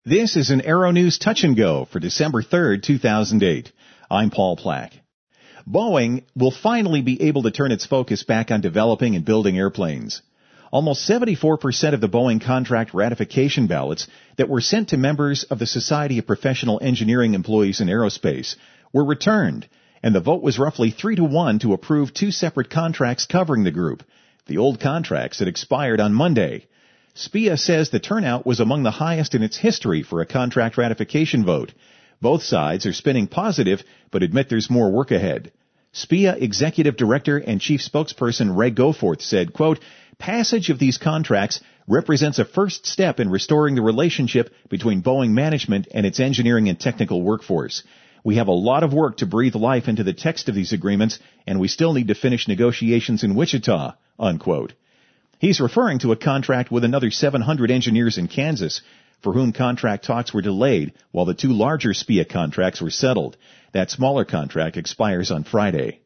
This is an Aero News Touch and Go for December 3rd, 2008. I'm Paul Plack. Boeing will finally be able to turn its focus back on developing and building airplanes. Almost 74% of the Boeing contract ratification ballots that were sent to members of the Society of Professional Engineering Employees in Aerospace were returned, and the vote was roughly 3-1 to approve two separate contracts covering the group. The old contracts had expired on Monday. SPEA says the turnout was among the highest in its history for a contract ratification vote. Both sides are spinning positive, but admit there's more work ahead. SPEA Executive Director and Chief Spokesperson Ray Goforth said, quote, "Passage of these contracts represents a first step in restoring the relationship between Boeing management and its engineering and technical workforce. We have a lot of work to breathe life into the text of these agreements, and we still need to finish negotiations in Wichita," unquote. He's referring to a contract with another 700 engineers in Kansas, for whom contract talks were delayed while the two larger SPEA contracts were settled. That smaller contract expires on Friday.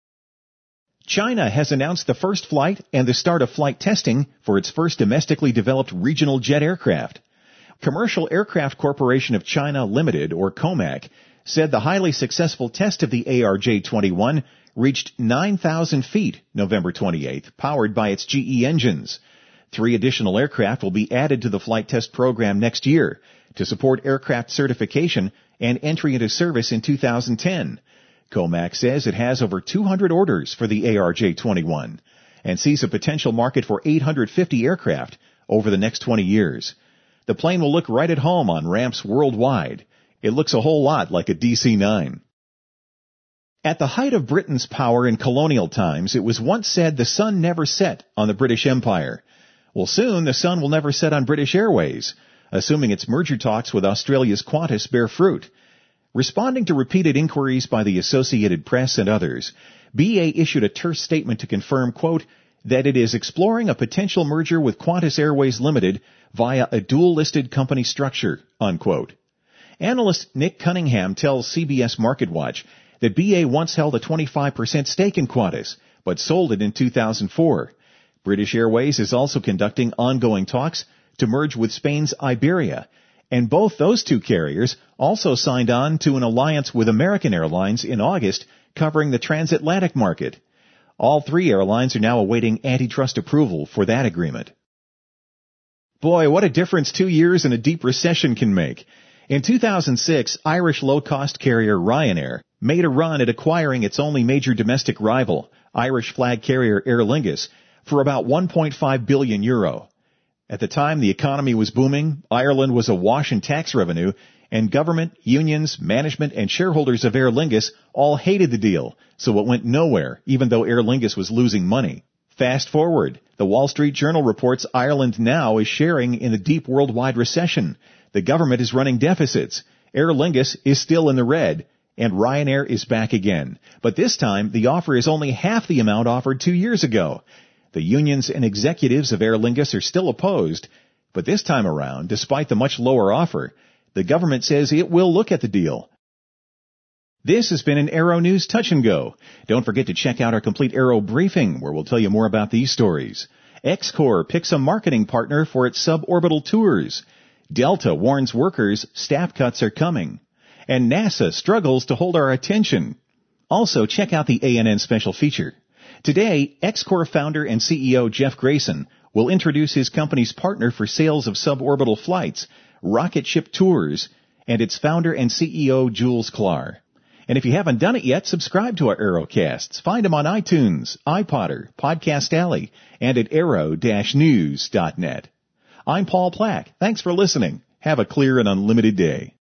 China has announced the first flight and the start of flight testing for its first domestically developed regional jet aircraft. Commercial Aircraft Corporation of China Limited, or COMAC, said the highly successful test of the ARJ-21 reached 9,000 feet November 28th, powered by its GE engines. 3 additional aircraft will be added to the flight test program next year to support aircraft certification and entry into service in 2010. COMAC says it has over 200 orders for the ARJ-21 and sees a potential market for 850 aircraft over the next 20 years. The plane will look right at home on ramps worldwide. It looks a whole lot like a DC-9. At the height of Britain's power in colonial times, it was once said the sun never set on the British Empire. Well, soon the sun will never set on British Airways, assuming its merger talks with Australia's Qantas bear fruit. Responding to repeated inquiries by the Associated Press and others, BA issued a terse statement to confirm, quote, that it is exploring a potential merger with Qantas Airways Limited via a dual-listed company structure, unquote. Analyst Nick Cunningham tells CBS MarketWatch that BA once held a 25% stake in Qantas, but sold it in 2004. British Airways is also conducting ongoing talks to merge with Spain's Iberia, and both those two carriers also signed on to an alliance with American Airlines in August covering the transatlantic market. All 3 airlines are now awaiting antitrust approval for that agreement. Boy, what a difference 2 years in a deep recession can make. In 2006, Irish low-cost carrier Ryanair made a run at acquiring its only major domestic rival, Irish flag carrier Aer Lingus, for about €1.5 billion. At the time the economy was booming, Ireland was awash in tax revenue, and government, unions, management, and shareholders of Aer Lingus all hated the deal, so it went nowhere, even though Aer Lingus was losing money. Fast forward, the Wall Street Journal reports Ireland now is sharing in the deep worldwide recession. The government is running deficits. Aer Lingus is still in the red, and Ryanair is back again. But this time, the offer is only half the amount offered 2 years ago. The unions and executives of Aer Lingus are still opposed, but this time around, despite the much lower offer, the government says it will look at the deal. This has been an Aero News Touch and Go. Don't forget to check out our complete Aero briefing, where we'll tell you more about these stories. XCOR picks a marketing partner for its suborbital tours. Delta warns workers staff cuts are coming. And NASA struggles to hold our attention. Also, check out the ANN special feature. Today, XCOR founder and CEO Jeff Grayson will introduce his company's partner for sales of suborbital flights, Rocket Ship Tours, and its founder and CEO Jules Klar. And if you haven't done it yet, subscribe to our Aerocasts. Find them on iTunes, iPodder, Podcast Alley, and at aero-news.net. I'm Paul Plack. Thanks for listening. Have a clear and unlimited day.